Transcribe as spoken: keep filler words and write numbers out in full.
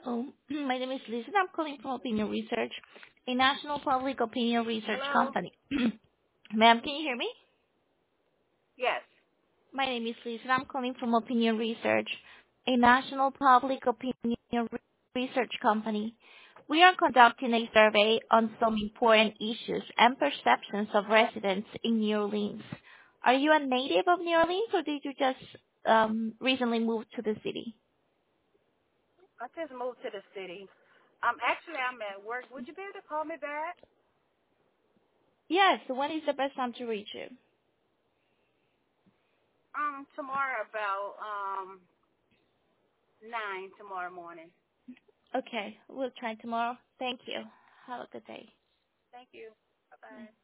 Oh, my name is Liz, and I'm calling from Opinion Research, a national public opinion research Hello? company. Ma'am, can you hear me? Yes. My name is Liz, and I'm calling from Opinion Research, a national public opinion re- research company. We are conducting a survey on some important issues and perceptions of residents in New Orleans. Are you a native of New Orleans, or did you just um, recently move to the city? I just moved to the city. Um, actually, I'm at work. Would you be able to call me back? Yes. When is the best time to reach you? Um, tomorrow about um nine tomorrow morning. Okay, we'll try tomorrow. Thank you. Have a good day. Thank you. Bye bye.